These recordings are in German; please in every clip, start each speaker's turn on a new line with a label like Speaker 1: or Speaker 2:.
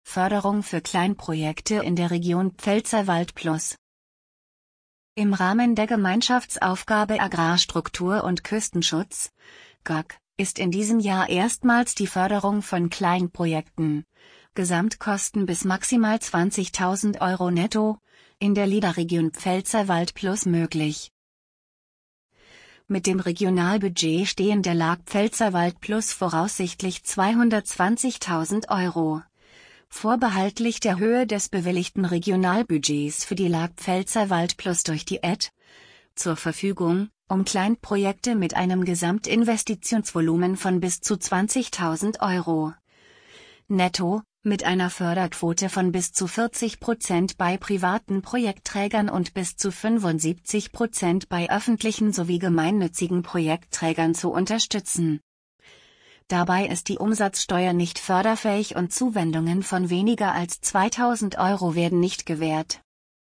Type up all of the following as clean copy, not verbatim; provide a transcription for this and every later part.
Speaker 1: Förderung für Kleinprojekte in der Region Pfälzerwald Plus. Im Rahmen der Gemeinschaftsaufgabe Agrarstruktur und Küstenschutz, GAK, ist in diesem Jahr erstmals die Förderung von Kleinprojekten, Gesamtkosten bis maximal 20.000 Euro netto, in der LIDA-Region Pfälzerwald Plus möglich. Mit dem Regionalbudget stehen der LAG Pfälzerwald Plus voraussichtlich 220.000 Euro. Vorbehaltlich der Höhe des bewilligten Regionalbudgets für die LAG Pfälzerwald Plus durch die ED zur Verfügung, um Kleinprojekte mit einem Gesamtinvestitionsvolumen von bis zu 20.000 Euro. Netto, mit einer Förderquote von bis zu 40% bei privaten Projektträgern und bis zu 75% bei öffentlichen sowie gemeinnützigen Projektträgern zu unterstützen. Dabei ist die Umsatzsteuer nicht förderfähig und Zuwendungen von weniger als 2.000 Euro werden nicht gewährt.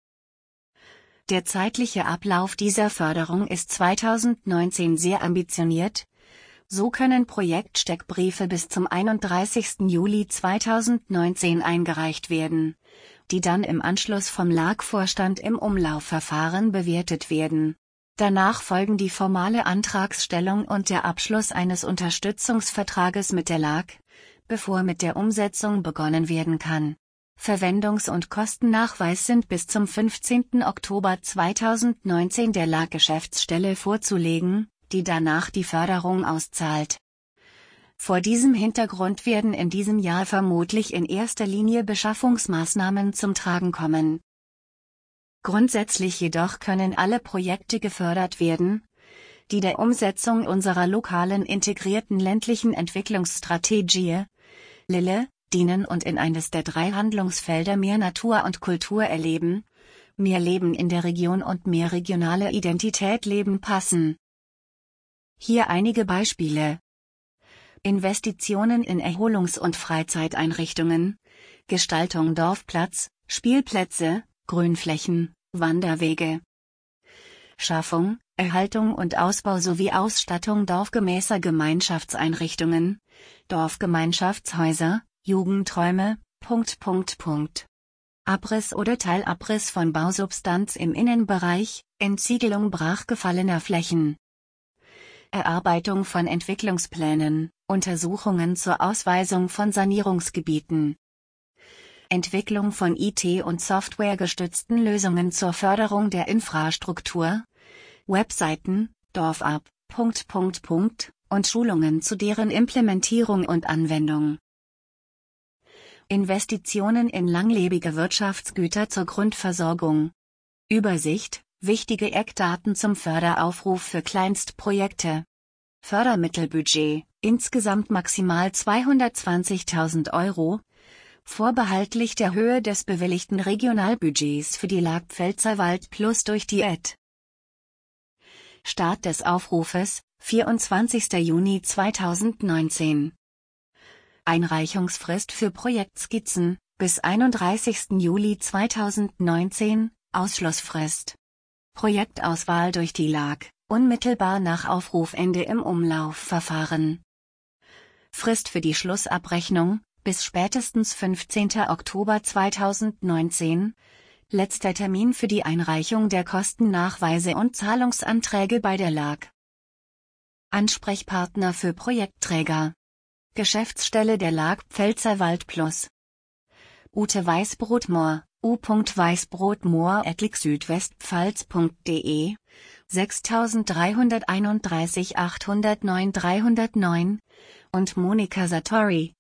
Speaker 1: Der zeitliche Ablauf dieser Förderung ist 2019 sehr ambitioniert. So können Projektsteckbriefe bis zum 31. Juli 2019 eingereicht werden, die dann im Anschluss vom LAG-Vorstand im Umlaufverfahren bewertet werden. Danach folgen die formale Antragsstellung und der Abschluss eines Unterstützungsvertrages mit der LAG, bevor mit der Umsetzung begonnen werden kann. Verwendungs- und Kostennachweis sind bis zum 15. Oktober 2019 der LAG-Geschäftsstelle vorzulegen, die danach die Förderung auszahlt. Vor diesem Hintergrund werden in diesem Jahr vermutlich in erster Linie Beschaffungsmaßnahmen zum Tragen kommen. Grundsätzlich jedoch können alle Projekte gefördert werden, die der Umsetzung unserer lokalen integrierten ländlichen Entwicklungsstrategie, LILE, dienen und in eines der 3 Handlungsfelder mehr Natur und Kultur erleben, mehr Leben in der Region und mehr regionale Identität leben passen. Hier einige Beispiele. Investitionen in Erholungs- und Freizeiteinrichtungen, Gestaltung Dorfplatz, Spielplätze, Grünflächen, Wanderwege. Schaffung, Erhaltung und Ausbau sowie Ausstattung dorfgemäßer Gemeinschaftseinrichtungen, Dorfgemeinschaftshäuser, Jugendräume, Abriss oder Teilabriss von Bausubstanz im Innenbereich, Entsiegelung brachgefallener Flächen. Erarbeitung von Entwicklungsplänen, Untersuchungen zur Ausweisung von Sanierungsgebieten. Entwicklung von IT- und softwaregestützten Lösungen zur Förderung der Infrastruktur, Webseiten, Dorf-App, und Schulungen zu deren Implementierung und Anwendung. Investitionen in langlebige Wirtschaftsgüter zur Grundversorgung. Übersicht, wichtige Eckdaten zum Förderaufruf für Kleinstprojekte. Fördermittelbudget, insgesamt maximal 220.000 Euro, vorbehaltlich der Höhe des bewilligten Regionalbudgets für die LAG Pfälzerwald Plus durch die ED. Start des Aufrufes, 24. Juni 2019. Einreichungsfrist für Projektskizzen, bis 31. Juli 2019, Ausschlussfrist. Projektauswahl durch die LAG, unmittelbar nach Aufrufende im Umlaufverfahren. Frist für die Schlussabrechnung, bis spätestens 15. Oktober 2019, letzter Termin für die Einreichung der Kostennachweise und Zahlungsanträge bei der LAG. Ansprechpartner für Projektträger. Geschäftsstelle der LAG Pfälzerwald Plus. Ute Weißbrot-Mohr, u.weißbrotmohr@südwestpfalz.de, 6331 809 309, und Monika Satori,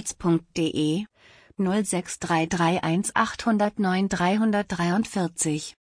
Speaker 1: m.satori@südwestpfalz.de, 06331 809 343.